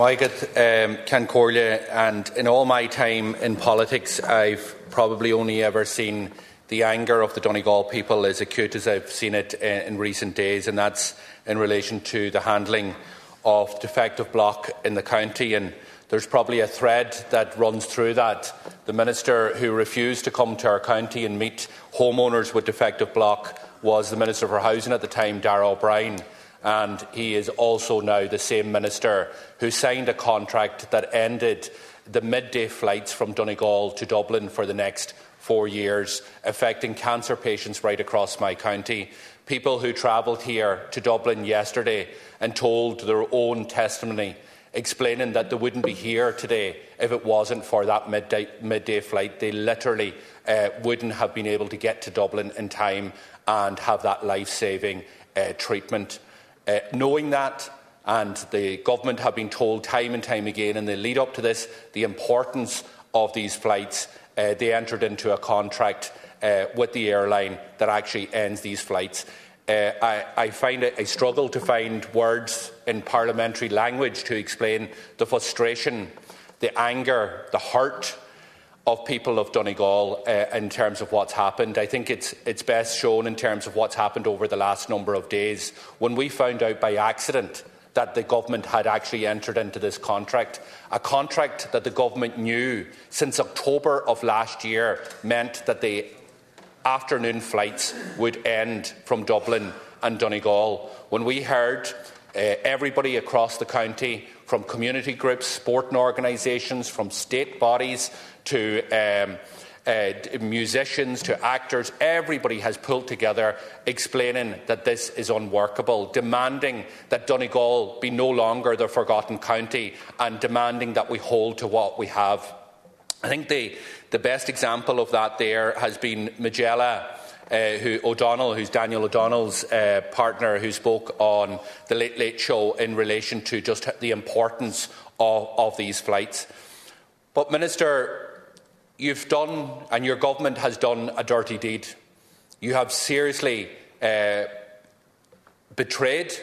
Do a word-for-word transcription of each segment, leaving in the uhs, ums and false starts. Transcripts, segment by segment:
Agat um, Ceann Comhairle, and in all my time in politics, I've probably only ever seen the anger of the Donegal people as acute as I've seen it in, in recent days, and that's in relation to the handling of defective block in the county. And there's probably a thread that runs through that. The Minister who refused to come to our county and meet homeowners with defective block was the Minister for Housing at the time, Darragh O'Brien. And he is also now the same Minister who signed a contract that ended the midday flights from Donegal to Dublin for the next four years, affecting cancer patients right across my county. People who travelled here to Dublin yesterday and told their own testimony, explaining that they wouldn't be here today if it wasn't for that midday, midday flight. They literally uh, wouldn't have been able to get to Dublin in time and have that life-saving uh, treatment. Uh, knowing that, and the government have been told time and time again in the lead up to this the importance of these flights, uh, they entered into a contract uh, with the airline that actually ends these flights. Uh, I, I find it a struggle to find words in parliamentary language to explain the frustration, the anger, the hurt of people of Donegal uh, in terms of what's happened. I think it's, it's best shown in terms of what's happened over the last number of days. When we found out by accident that the government had actually entered into this contract, a contract that the government knew since October of last year meant that the afternoon flights would end from Dublin and Donegal. When we heard uh, everybody across the county, from community groups, sporting organisations, from state bodies to um, uh, musicians to actors, everybody has pulled together explaining that this is unworkable, demanding that Donegal be no longer the forgotten county and demanding that we hold to what we have. I think the, the best example of that there has been Majella uh, who, O'Donnell, who's Daniel O'Donnell's uh, partner, who spoke on the Late Late Show in relation to just the importance of, of these flights. But, Minister, you've done, and your government has done, a dirty deed. You have seriously uh, betrayed,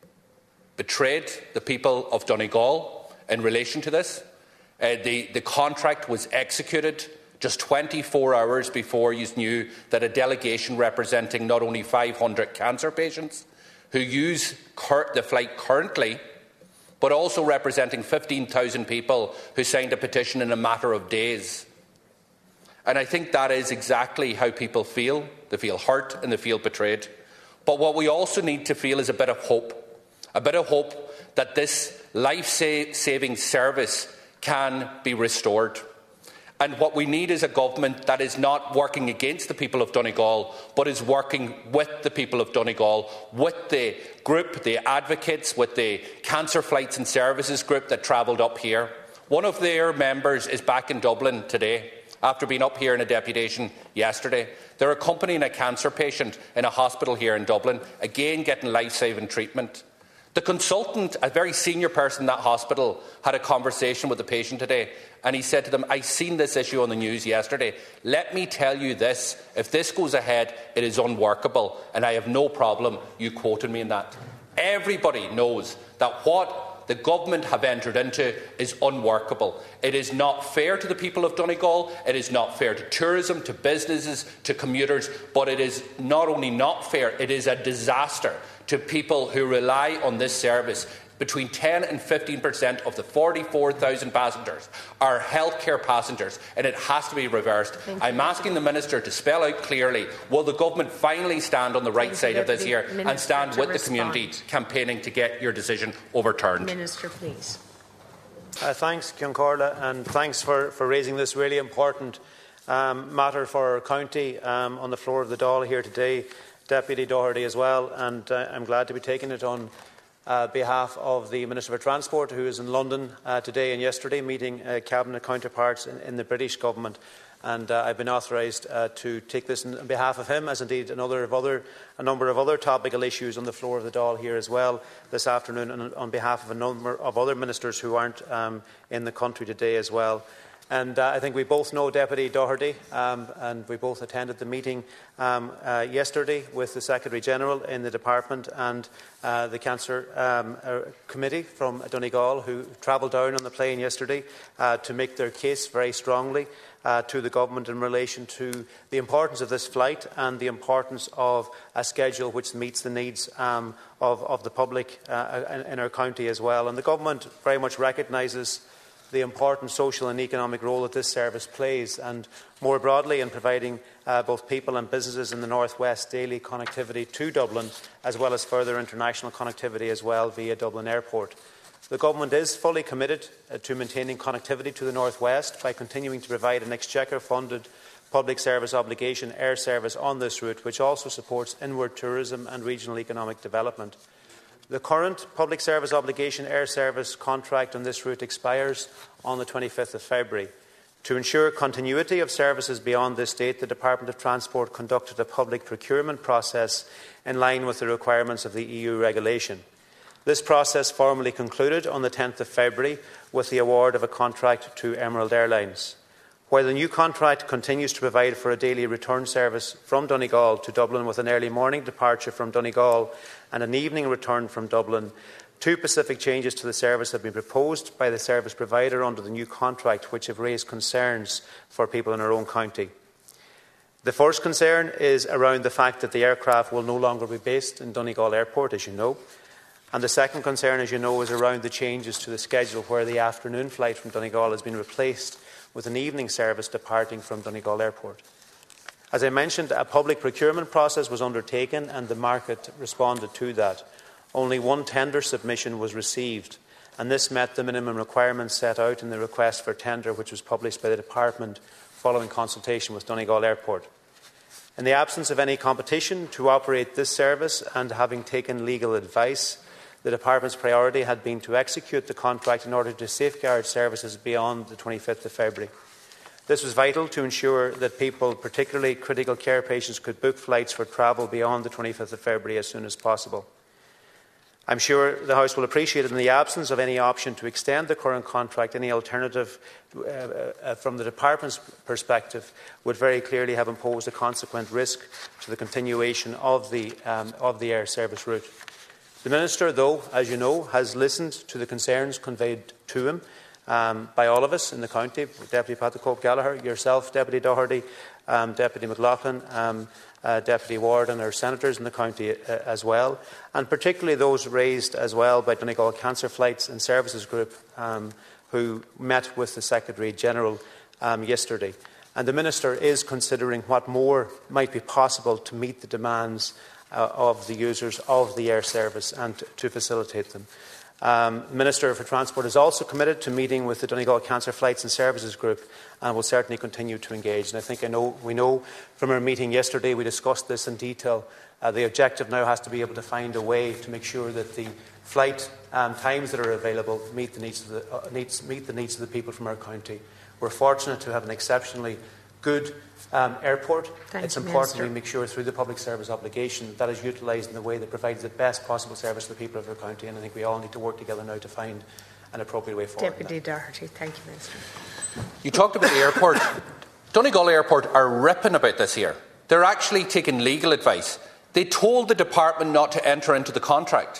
betrayed the people of Donegal in relation to this. Uh, the, the contract was executed just twenty-four hours before you knew that a delegation representing not only five hundred cancer patients who use cur- the flight currently, but also representing fifteen thousand people who signed a petition in a matter of days. And I think that is exactly how people feel. They feel hurt and they feel betrayed. But what we also need to feel is a bit of hope. A bit of hope that this life-saving service can be restored. And what we need is a government that is not working against the people of Donegal, but is working with the people of Donegal, with the group, the advocates, with the Cancer Flights and Services group that travelled up here. One of their members is back in Dublin today, after being up here in a deputation yesterday. They're accompanying a cancer patient in a hospital here in Dublin, again getting life-saving treatment. The consultant, a very senior person in that hospital, had a conversation with the patient today, and he said to them, "I seen this issue on the news yesterday. Let me tell you this, if this goes ahead, it is unworkable, and I have no problem you quoting me in that." Everybody knows that what the government have entered into is unworkable. It is not fair to the people of Donegal, it is not fair to tourism, to businesses, to commuters, but it is not only not fair, it is a disaster to people who rely on this service. Between ten and fifteen per cent of the forty-four thousand passengers are healthcare passengers, and it has to be reversed. Thank I'm you. asking the Minister to spell out clearly, will the government finally stand on the right Thank side of this here Minister and stand with respond. the community campaigning to get your decision overturned? Minister, please. Uh, thanks, Ceann Comhairle, and thanks for, for raising this really important um, matter for our county um, on the floor of the Dáil here today, Deputy Doherty as well, and uh, I'm glad to be taking it on Uh, behalf of the Minister for Transport, who is in London uh, today and yesterday, meeting uh, cabinet counterparts in, in the British government. And uh, I've been authorised uh, to take this on behalf of him, as indeed another of other, a number of other topical issues on the floor of the Dáil here as well this afternoon, and on behalf of a number of other ministers who aren't um, in the country today as well. And uh, I think we both know Deputy Doherty, um, and we both attended the meeting um, uh, yesterday with the Secretary-General in the Department and uh, the Cancer um, uh, Committee from Donegal, who travelled down on the plane yesterday uh, to make their case very strongly uh, to the Government in relation to the importance of this flight and the importance of a schedule which meets the needs um, of, of the public uh, in, in our county as well. And the Government very much recognises the important social and economic role that this service plays, and more broadly in providing uh, both people and businesses in the North West daily connectivity to Dublin, as well as further international connectivity as well via Dublin Airport. The Government is fully committed uh, to maintaining connectivity to the North West by continuing to provide an Exchequer-funded public service obligation air service on this route, which also supports inward tourism and regional economic development. The current public service obligation air service contract on this route expires on the twenty-fifth of February. To ensure continuity of services beyond this date, the Department of Transport conducted a public procurement process in line with the requirements of the E U regulation. This process formally concluded on the tenth of February with the award of a contract to Emerald Airlines. While the new contract continues to provide for a daily return service from Donegal to Dublin with an early morning departure from Donegal and an evening return from Dublin, two specific changes to the service have been proposed by the service provider under the new contract, which have raised concerns for people in our own county. The first concern is around the fact that the aircraft will no longer be based in Donegal Airport, as you know. And the second concern, as you know, is around the changes to the schedule, where the afternoon flight from Donegal has been replaced with an evening service departing from Donegal Airport. As I mentioned, a public procurement process was undertaken and the market responded to that. Only one tender submission was received, and this met the minimum requirements set out in the request for tender, which was published by the Department following consultation with Donegal Airport. In the absence of any competition to operate this service and having taken legal advice, the Department's priority had been to execute the contract in order to safeguard services beyond the twenty-fifth of February. This was vital to ensure that people, particularly critical care patients, could book flights for travel beyond the twenty-fifth of February as soon as possible. I am sure the House will appreciate that in the absence of any option to extend the current contract, any alternative uh, uh, from the Department's perspective would very clearly have imposed a consequent risk to the continuation of the, um, of the air service route. The Minister, though, as you know, has listened to the concerns conveyed to him um, by all of us in the county, Deputy Pat the Cope Gallagher, yourself, Deputy Doherty, um, Deputy McLaughlin, um, uh, Deputy Ward and our senators in the county uh, as well, and particularly those raised as well by Donegal Cancer Flights and Services Group, um, who met with the Secretary-General um, yesterday. And the Minister is considering what more might be possible to meet the demands Uh, of the users of the air service and to, to facilitate them. Um, the Minister for Transport is also committed to meeting with the Donegal Cancer Flights and Services Group and will certainly continue to engage. And I think I know, we know from our meeting yesterday, we discussed this in detail. Uh, the objective now has to be able to find a way to make sure that the flight um, times that are available meet the needs of the, uh, needs, meet the needs of the people from our county. We're fortunate to have an exceptionally good um, airport. Thank it's you, important Minister. we make sure through the public service obligation that is utilised in the way that provides the best possible service to the people of our county, and I think we all need to work together now to find an appropriate way forward. Deputy Doherty, thank you, Minister. You talked about the airport. Donegal Airport are ripping about this here. They're actually taking legal advice. They told the department not to enter into the contract.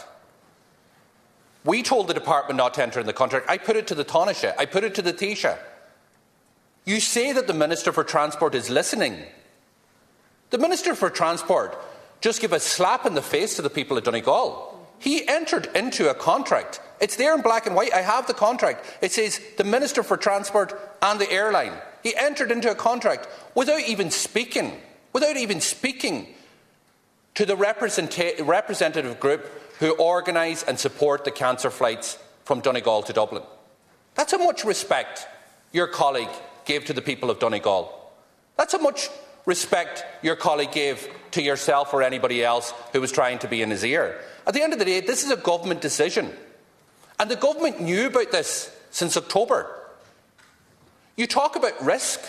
We told the department not to enter in the contract. I put it to the Taoiseach. I put it to the Taoiseach. You say that the Minister for Transport is listening. The Minister for Transport just gave a slap in the face to the people of Donegal. He entered into a contract. It's there in black and white. I have the contract. It says the Minister for Transport and the airline. He entered into a contract without even speaking, without even speaking to the representa- representative group who organise and support the cancer flights from Donegal to Dublin. That's how much respect your colleague gave to the people of Donegal. That's how much respect your colleague gave to yourself or anybody else who was trying to be in his ear. At the end of the day, this is a government decision. And the government knew about this since October. You talk about risk.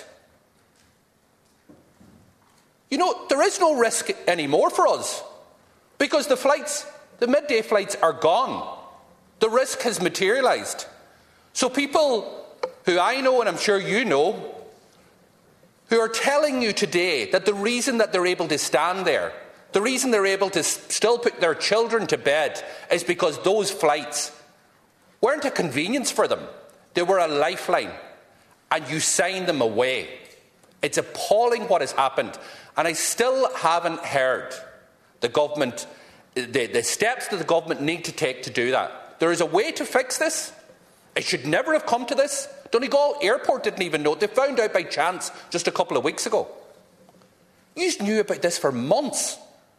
You know, there is no risk anymore for us because the flights, the midday flights are gone. The risk has materialised. So people who I know and I'm sure you know, who are telling you today that the reason that they're able to stand there, the reason they're able to still put their children to bed, is because those flights weren't a convenience for them. They were a lifeline, and you signed them away. It's appalling what has happened, and I still haven't heard the government, the, the steps that the government need to take to do that. There is a way to fix this. It should never have come to this. Donegal Airport didn't even know. They found out by chance just a couple of weeks ago. You knew about this for months.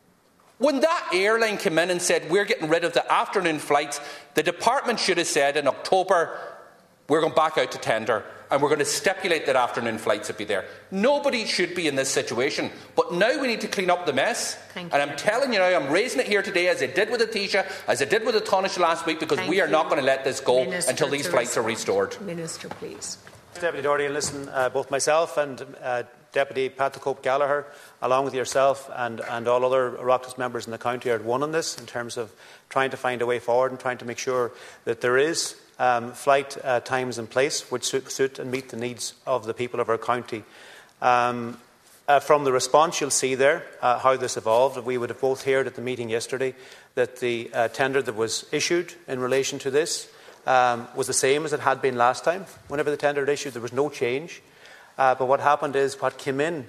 When that airline came in and said, we're getting rid of the afternoon flights, the department should have said in October, we're going back out to tender and we're going to stipulate that afternoon flights would be there. Nobody should be in this situation. But now we need to clean up the mess. Thank and you. I'm telling you now, I'm raising it here today, as I did with Atisha, as I did with the Taoiseach last week, because Thank we are you. not going to let this go Minister, until these to flights are respond. restored. Minister, please. Deputy Doherty, and listen, uh, both myself and uh, Deputy Pat the Cope Gallagher, along with yourself and, and all other Oireachtas members in the county, are at one on this in terms of trying to find a way forward and trying to make sure that there is um, flight uh, times in place which suit, suit and meet the needs of the people of our county. Um, uh, from the response, you'll see there uh, how this evolved. We would have both heard at the meeting yesterday that the uh, tender that was issued in relation to this Um, was the same as it had been last time. Whenever the tender had issued, there was no change. Uh, but what happened is what came in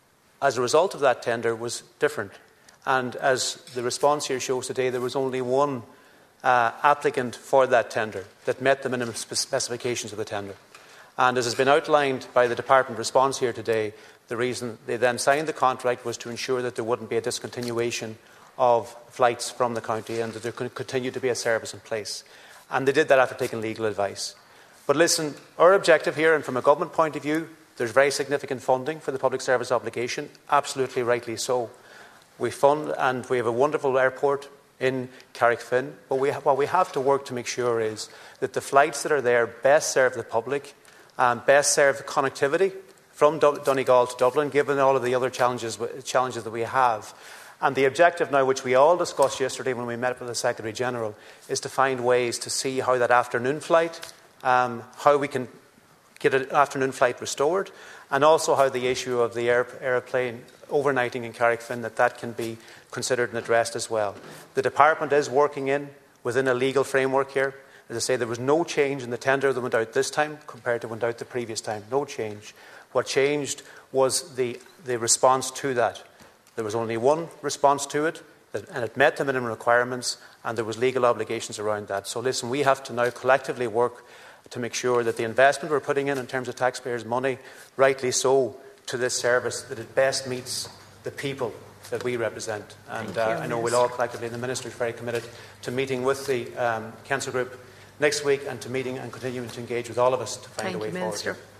as a result of that tender was different. And as the response here shows today, there was only one uh, applicant for that tender that met the minimum spe- specifications of the tender. And as has been outlined by the department response here today, the reason they then signed the contract was to ensure that there wouldn't be a discontinuation of flights from the county and that there could continue to be a service in place. And they did that after taking legal advice. But listen, our objective here, and from a government point of view, there's very significant funding for the public service obligation, absolutely rightly so. We fund, and we have a wonderful airport in Carrickfinn, but we ha- what we have to work to make sure is that the flights that are there best serve the public, and best serve the connectivity from Do- Donegal to Dublin, given all of the other challenges, challenges that we have. And the objective now, which we all discussed yesterday when we met with the Secretary-General, is to find ways to see how that afternoon flight, um, how we can get an afternoon flight restored, and also how the issue of the air, airplane overnighting in Carrickfinn, that that can be considered and addressed as well. The department is working in within a legal framework here. As I say, there was no change in the tender that went out this time compared to went out the previous time. No change. What changed was the, the response to that. There was only one response to it, and it met the minimum requirements, and there was legal obligations around that. So listen, we have to now collectively work to make sure that the investment we're putting in in terms of taxpayers' money, rightly so, to this service, that it best meets the people that we represent. And uh, you, I know we'll all collectively, and the Minister is very committed to meeting with the um, Council Group next week and to meeting and continuing to engage with all of us to find Thank a way you, forward. Minister.